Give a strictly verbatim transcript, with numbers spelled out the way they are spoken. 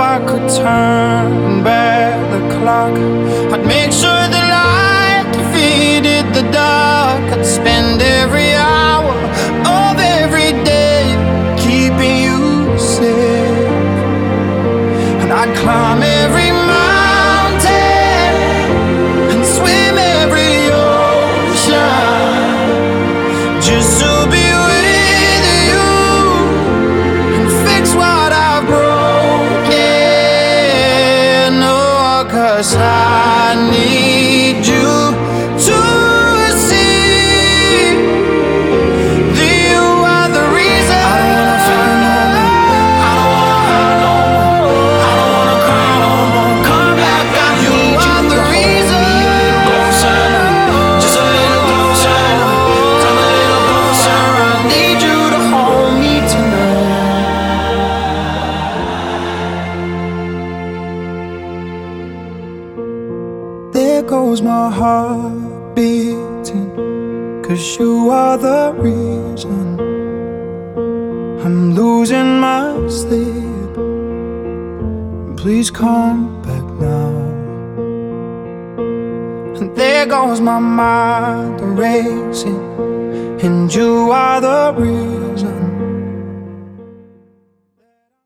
I could turn back the clock, I'd make sure the light defeated the dark. I'd spend every hour of every day keeping you safe, and I'd climb every mountain and swim every ocean just to be with you and fix what I've broken. Oh, 'cause I need you to see that you are the reason. I don't wanna fight no more, I don't wanna hurt no more, I don't wanna cry no more. Come back, I you are the reason. Just a little closer, come a little closer. I need you to hold me tonight. There goes my heart beating, 'cause you are the reason I'm losing my sleep. Please come back now. And there goes my mind racing, and you are the reason